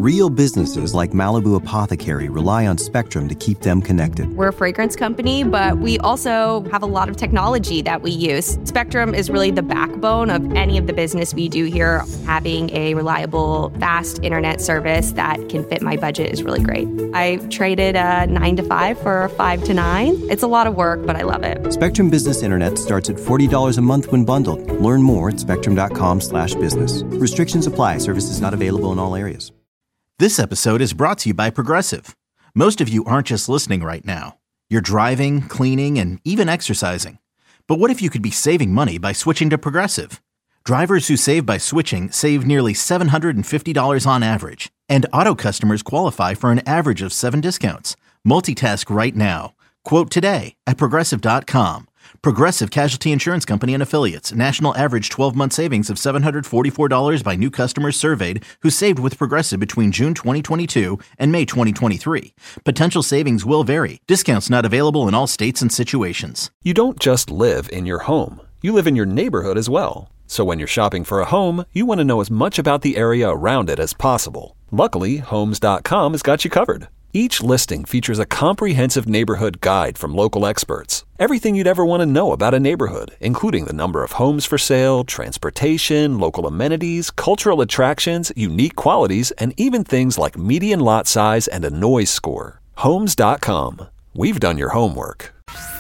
Real businesses like Malibu Apothecary rely on Spectrum to keep them connected. We're a fragrance company, but we also have a lot of technology that we use. Spectrum is really the backbone of any of the business we do here. Having a reliable, fast internet service that can fit my budget is really great. I traded a 9 to 5 for a 5 to 9. It's a lot of work, but I love it. Spectrum Business Internet starts at $40 a month when bundled. Learn more at spectrum.com/business. Restrictions apply. Services not available in all areas. This episode is brought to you by Progressive. Most of you aren't just listening right now. You're driving, cleaning, and even exercising. But what if you could be saving money by switching to Progressive? Drivers who save by switching save nearly $750 on average. And auto customers qualify for an average of 7 discounts. Multitask right now. Quote today at Progressive.com. Progressive Casualty Insurance Company and Affiliates. National average 12-month savings of $744 by new customers surveyed who saved with Progressive between June 2022 and May 2023. Potential savings will vary. Discounts not available in all states and situations. You don't just live in your home. You live in your neighborhood as well. So when you're shopping for a home, you want to know as much about the area around it as possible. Luckily, Homes.com has got you covered. Each listing features a comprehensive neighborhood guide from local experts. Everything you'd ever want to know about a neighborhood, including the number of homes for sale, transportation, local amenities, cultural attractions, unique qualities, and even things like median lot size and a noise score. Homes.com. We've done your homework.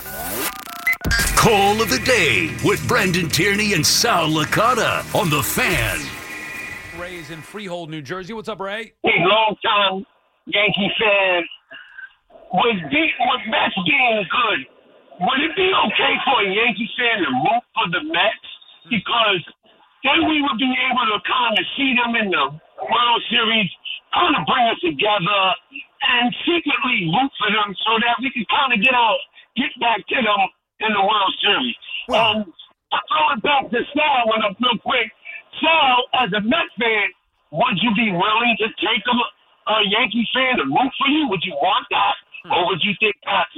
Call of the Day with Brendan Tierney and Sal Licata on The Fan. Ray's in Freehold, New Jersey. What's up, Ray? Hey, long time Yankee fan. With Mets being good, would it be okay for a Yankee fan to root for the Mets? Because then we would be able to kind of see them in the World Series, kind of bring us together, and secretly root for them so that we can kind of get back to them in the World Series. And throwing back to Sal real quick. Sal, as a Mets fan, would you be willing to take a Yankee fan to root for you? Would you want that? Or would you think that's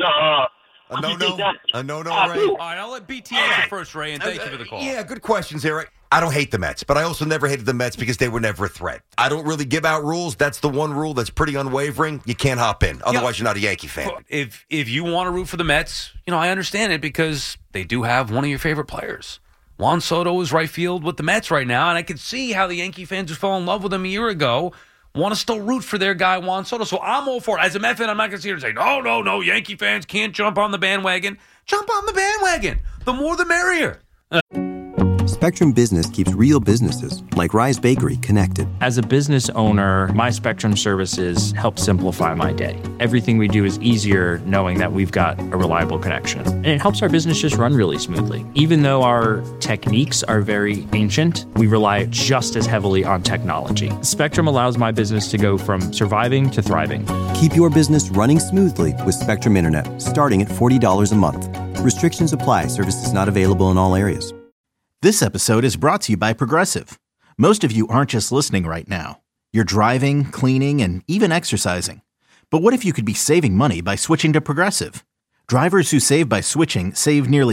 a no, Ray? All right, I'll let BT answer first, Ray, and thank you for the call. Yeah, good questions there. I don't hate the Mets, but I also never hated the Mets because they were never a threat. I don't really give out rules. That's the one rule that's pretty unwavering. You can't hop in. Otherwise, you're not a Yankee fan. If you want to root for the Mets, I understand it because they do have one of your favorite players. Juan Soto is right field with the Mets right now, and I could see how the Yankee fans who fell in love with him a year ago want to still root for their guy, Juan Soto. So I'm all for it. As a Met fan, I'm not going to sit here and say, no, Yankee fans can't jump on the bandwagon. Jump on the bandwagon. The more the merrier. Spectrum Business keeps real businesses, like Rise Bakery, connected. As a business owner, my Spectrum services help simplify my day. Everything we do is easier knowing that we've got a reliable connection. And it helps our business just run really smoothly. Even though our techniques are very ancient, we rely just as heavily on technology. Spectrum allows my business to go from surviving to thriving. Keep your business running smoothly with Spectrum Internet, starting at $40 a month. Restrictions apply. Services not available in all areas. This episode is brought to you by Progressive. Most of you aren't just listening right now. You're driving, cleaning, and even exercising. But what if you could be saving money by switching to Progressive? Drivers who save by switching save nearly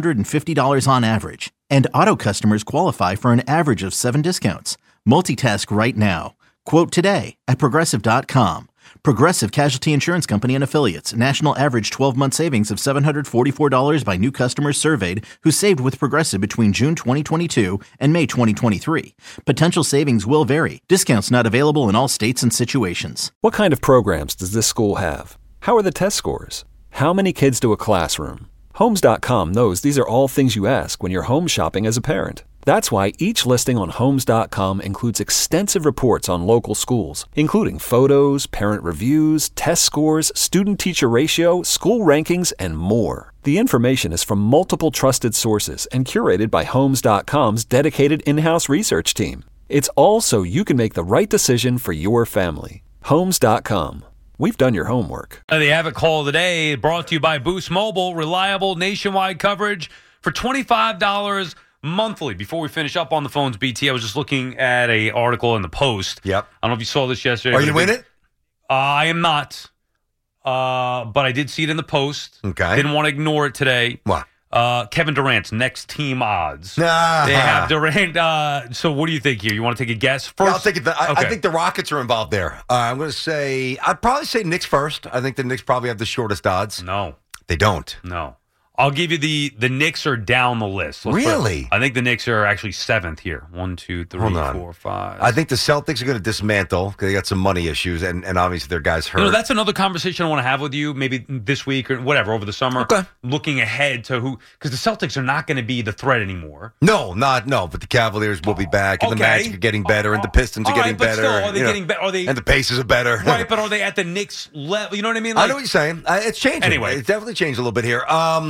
$750 on average. And auto customers qualify for an average of 7 discounts. Multitask right now. Quote today at Progressive.com. Progressive Casualty Insurance Company and Affiliates. National average 12-month savings of $744 by new customers surveyed who saved with Progressive between June 2022 and May 2023. Potential savings will vary. Discounts not available in all states and situations. What kind of programs does this school have? How are the test scores? How many kids do a classroom? Homes.com knows these are all things you ask when you're home shopping as a parent. That's why each listing on Homes.com includes extensive reports on local schools, including photos, parent reviews, test scores, student-teacher ratio, school rankings, and more. The information is from multiple trusted sources and curated by Homes.com's dedicated in-house research team. It's all so you can make the right decision for your family. Homes.com. We've done your homework. The Avid Call of the Day brought to you by Boost Mobile. Reliable nationwide coverage for $25 monthly. Before we finish up on the phones, BT, I was just looking at an article in the Post. Yep. I don't know if you saw this yesterday. Are you in it? I am not. But I did see it in the Post. Okay. Didn't want to ignore it today. What? Kevin Durant's next team odds. Nah. They have Durant. So what do you think here? You want to take a guess first? Yeah, I'll take it. I think the Rockets are involved there. I'm going to say, I'd probably say Knicks first. I think the Knicks probably have the shortest odds. No. They don't. No. I'll give you the Knicks are down the list. Really? I think the Knicks are actually 7th here. 1, 2, 3, 4, 5. I think the Celtics are going to dismantle because they got some money issues, and obviously their guys hurt. That's another conversation I want to have with you, maybe this week or whatever, over the summer. Okay. Looking ahead to who, because the Celtics are not going to be the threat anymore. No, but the Cavaliers will be back, and the Magic are getting better, and the Pistons are getting better. Still, are they getting better? And the Pacers are better. Right, but are they at the Knicks level? You know what I mean? I know what you're saying. It's changing. Anyway. It's definitely changed a little bit here.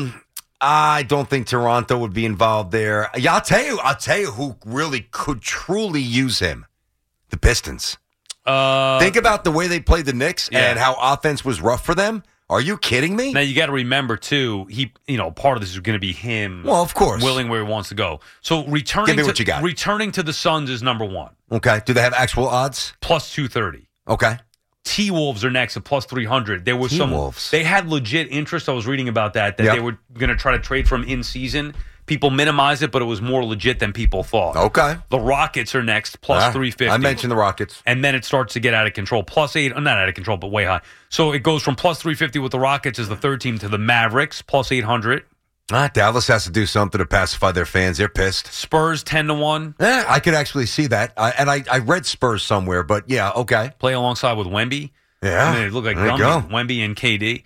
I don't think Toronto would be involved there. Yeah, I'll tell you who really could truly use him. The Pistons. Think about the way they played the Knicks and how offense was rough for them. Are you kidding me? Now you got to remember too. Part of this is going to be him. Well, of course, willing where he wants to go. So returning to the Suns is number one. Okay. Do they have actual odds? Plus 230. Okay. T-Wolves are next at plus 300. There was T-Wolves. They had legit interest. I was reading about that they were going to try to trade from in season. People minimized it, but it was more legit than people thought. Okay. The Rockets are next, plus 350. I mentioned the Rockets. And then it starts to get out of control. Plus 8, not out of control, but way high. So it goes from plus 350 with the Rockets as the third team to the Mavericks, plus 800. Dallas has to do something to pacify their fans. They're pissed. Spurs 10-1. I could actually see that. I read Spurs somewhere, but yeah, okay. Play alongside with Wemby. Yeah. I mean, it looked like gummies. Wemby and KD.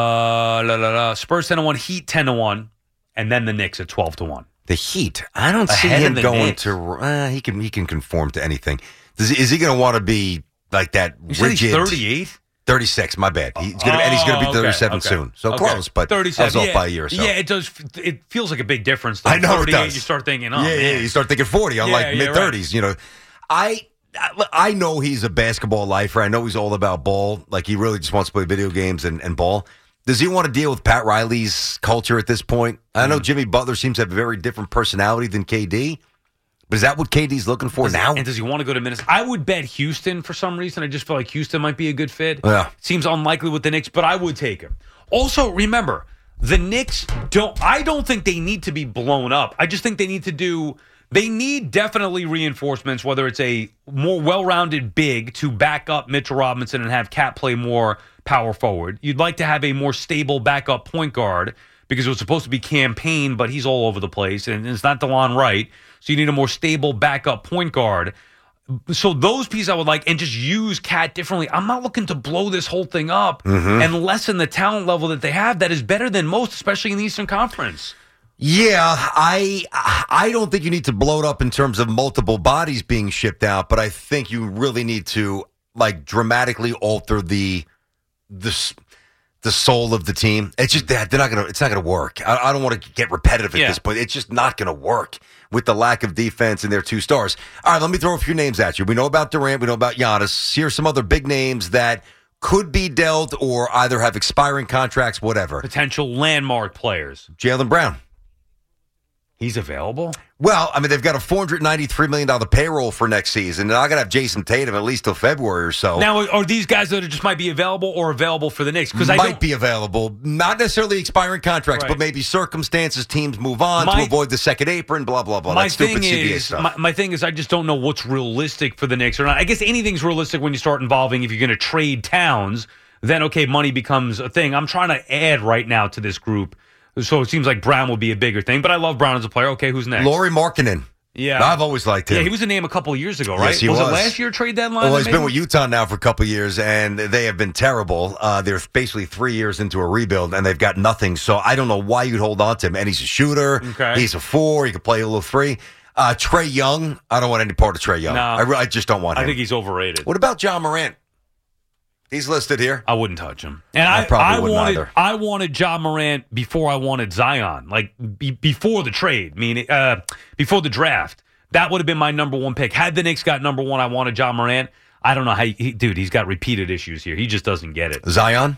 Yeah. Spurs 10-1, Heat 10-1, and then the Knicks at 12-1. The Heat. I don't see him going to. He can conform to anything. Is he going to want to be like that rigid? 38. 36, my bad. He's going to be 37 soon. So close, but 37, I was off by a year or so. Yeah, it does. It feels like a big difference. Though. I know 38, it does. You start thinking, you start thinking 40, unlike mid-30s. Right. I know he's a basketball lifer. I know he's all about ball. Like, he really just wants to play video games and ball. Does he want to deal with Pat Riley's culture at this point? I know Jimmy Butler seems to have a very different personality than KD. But is that what KD's looking for now? And does he want to go to Minnesota? I would bet Houston for some reason. I just feel like Houston might be a good fit. Yeah. Seems unlikely with the Knicks, but I would take him. Also, remember, the Knicks I don't think they need to be blown up. I just think they need definitely reinforcements, whether it's a more well-rounded big to back up Mitchell Robinson and have Cat play more power forward. You'd like to have a more stable backup point guard because it was supposed to be Campaign, but he's all over the place, and it's not DeLon Wright. So you need a more stable backup point guard. So those pieces I would like, and just use Cat differently. I'm not looking to blow this whole thing up and lessen the talent level that they have that is better than most, especially in the Eastern Conference. Yeah, I don't think you need to blow it up in terms of multiple bodies being shipped out, but I think you really need to dramatically alter the soul of the team. It's just that it's not gonna work. I don't want to get repetitive at this point. It's just not gonna work with the lack of defense and their two stars. All right, let me throw a few names at you. We know about Durant, we know about Giannis. Here's some other big names that could be dealt or either have expiring contracts, whatever. Potential landmark players. Jaylen Brown. He's available? Well, I mean, they've got a $493 million payroll for next season. They're not going to have Jason Tatum at least till February or so. Now, are these guys that just might be available or available for the Knicks? Because might be available. Not necessarily expiring contracts, but maybe circumstances, teams move on to avoid the second apron, blah, blah, blah. That's stupid CBA stuff. My thing is I just don't know what's realistic for the Knicks or not. I guess anything's realistic when you start involving, if you're going to trade Towns, then, okay, money becomes a thing. I'm trying to add right now to this group. So it seems like Brown will be a bigger thing, but I love Brown as a player. Okay, who's next? Lauri Markkanen. Yeah. I've always liked him. Yeah, he was a name a couple of years ago, right? Yes, he was. Was it last year trade deadline? Well, he's been with Utah now for a couple of years, and they have been terrible. They're basically 3 years into a rebuild, and they've got nothing. So I don't know why you'd hold on to him. And he's a shooter. Okay. He's a 4. He can play a little 3. Trae Young. I don't want any part of Trae Young. No, I just don't want him. I think he's overrated. What about John Morant? He's listed here. I wouldn't touch him. And I wanted John Morant before I wanted Zion, like before the trade, meaning before the draft. That would have been my number one pick. Had the Knicks got number one, I wanted John Morant. I don't know how he's got repeated issues here. He just doesn't get it. Zion?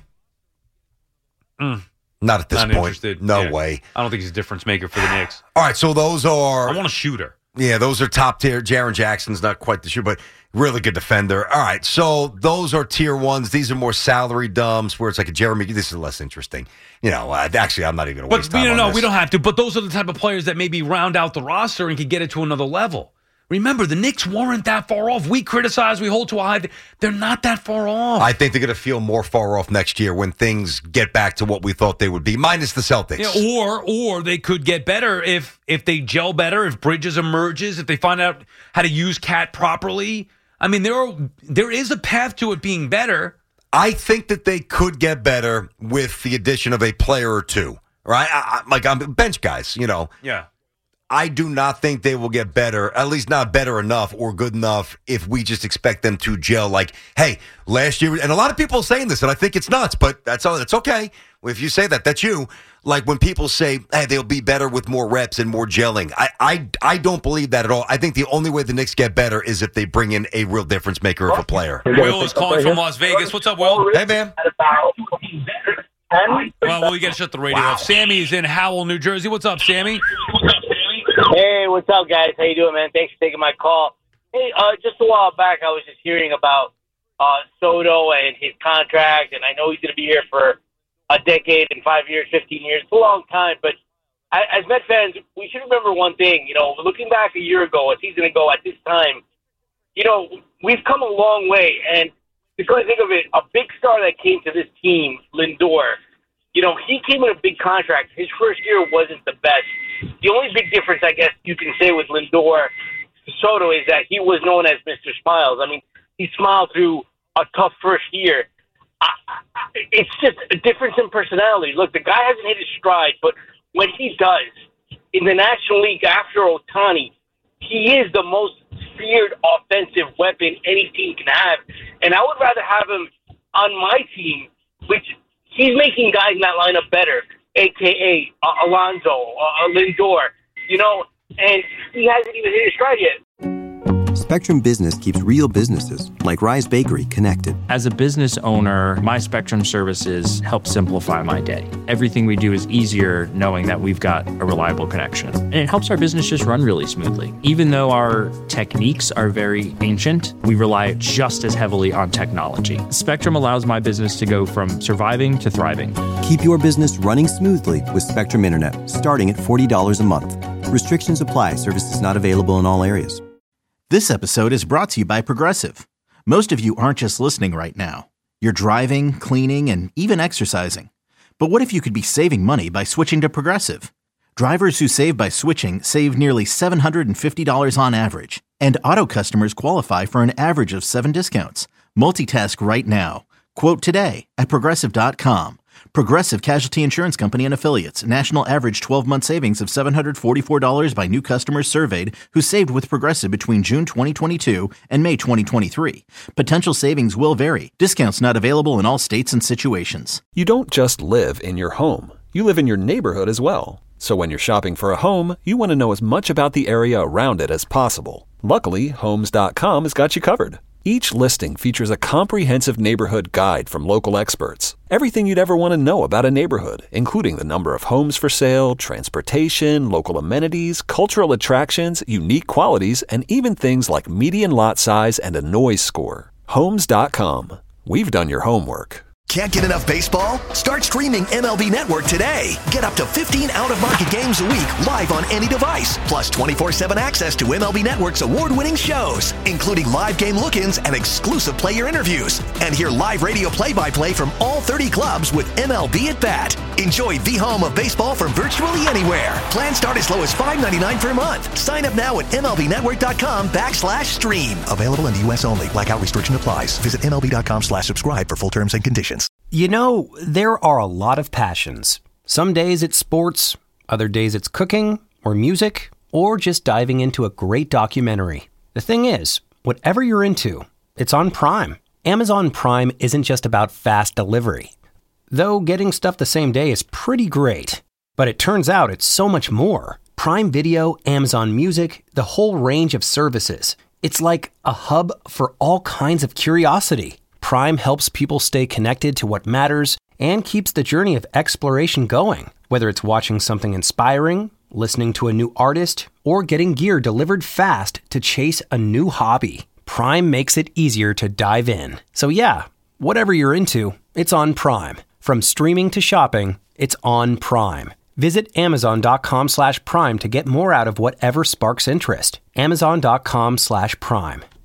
Not at this point. Interested. No way. I don't think he's a difference maker for the Knicks. All right, so those are... I want a shooter. Yeah, those are top tier. Jaren Jackson's not quite the shooter, but really good defender. All right, so those are tier ones. These are more salary dumps where it's like a Jeremy. This is less interesting. Actually, I'm not even going to waste time on this. We don't have to. But those are the type of players that maybe round out the roster and can get it to another level. Remember, the Knicks weren't that far off. We criticize, we hold to a high. They're not that far off. I think they're going to feel more far off next year when things get back to what we thought they would be, minus the Celtics. Yeah, or they could get better if they gel better, if Bridges emerges, if they find out how to use Cat properly. I mean, there is a path to it being better. I think that they could get better with the addition of a player or two, right? I'm bench guys, Yeah. I do not think they will get better, at least not better enough or good enough if we just expect them to gel. Like, hey, last year, and a lot of people are saying this, and I think it's nuts, but that's okay. If you say that, that's you. Like when people say, hey, they'll be better with more reps and more gelling. I don't believe that at all. I think the only way the Knicks get better is if they bring in a real difference maker of a player. Will is calling from Las Vegas. What's up, Will? Hey, man. Well, we got to shut the radio off. Sammy's in Howell, New Jersey. What's up, Sammy? Hey, what's up, guys? How you doing, man? Thanks for taking my call. Hey, just a while back, I was just hearing about Soto and his contract, and I know he's going to be here for a decade and 5 years, 15 years. It's a long time, but as Met fans, we should remember one thing. Looking back a year ago, a season ago at this time, we've come a long way, and because I think of it, a big star that came to this team, Lindor, he came with a big contract. His first year wasn't the best. The only big difference, I guess you can say, with Lindor to Soto is that he was known as Mr. Smiles. I mean, he smiled through a tough first year. It's just a difference in personality. Look, the guy hasn't hit his stride, but when he does, in the National League after Ohtani, he is the most feared offensive weapon any team can have. And I would rather have him on my team, which he's making guys in that lineup better, a.k.a. Alonso, Lindor, and he hasn't even hit his stride yet. Spectrum Business keeps real businesses, like Rise Bakery, connected. As a business owner, my Spectrum services help simplify my day. Everything we do is easier knowing that we've got a reliable connection. And it helps our business just run really smoothly. Even though our techniques are very ancient, we rely just as heavily on technology. Spectrum allows my business to go from surviving to thriving. Keep your business running smoothly with Spectrum Internet, starting at $40 a month. Restrictions apply. Services not available in all areas. This episode is brought to you by Progressive. Most of you aren't just listening right now. You're driving, cleaning, and even exercising. But what if you could be saving money by switching to Progressive? Drivers who save by switching save nearly $750 on average. And auto customers qualify for an average of 7 discounts. Multitask right now. Quote today at Progressive.com. Progressive Casualty Insurance Company and Affiliates. National average 12-month savings of $744 by new customers surveyed who saved with Progressive between June 2022 and May 2023. Potential savings will vary. Discounts not available in all states and situations. You don't just live in your home. You live in your neighborhood as well. So when you're shopping for a home, you want to know as much about the area around it as possible. Luckily, Homes.com has got you covered. Each listing features a comprehensive neighborhood guide from local experts. Everything you'd ever want to know about a neighborhood, including the number of homes for sale, transportation, local amenities, cultural attractions, unique qualities, and even things like median lot size and a noise score. Homes.com. We've done your homework. Can't get enough baseball? Start streaming MLB Network today. Get up to 15 out-of-market games a week live on any device. Plus 24/7 access to MLB Network's award-winning shows, including live game look-ins and exclusive player interviews. And hear live radio play-by-play from all 30 clubs with MLB at Bat. Enjoy the home of baseball from virtually anywhere. Plans start as low as $5.99 per month. Sign up now at MLBnetwork.com/stream. Available in the U.S. only. Blackout restriction applies. Visit MLB.com/subscribe for full terms and conditions. There are a lot of passions. Some days it's sports, other days it's cooking, or music, or just diving into a great documentary. The thing is, whatever you're into, it's on Prime. Amazon Prime isn't just about fast delivery. Though getting stuff the same day is pretty great. But it turns out it's so much more. Prime Video, Amazon Music, the whole range of services. It's like a hub for all kinds of curiosity. Prime helps people stay connected to what matters and keeps the journey of exploration going, whether it's watching something inspiring listening to a new artist, or getting gear delivered fast to chase a new hobby. Prime makes it easier to dive in. So yeah, whatever you're into, it's on Prime. From streaming to shopping, it's on Prime. Visit Amazon.com/Prime to get more out of whatever sparks interest. Amazon.com/Prime.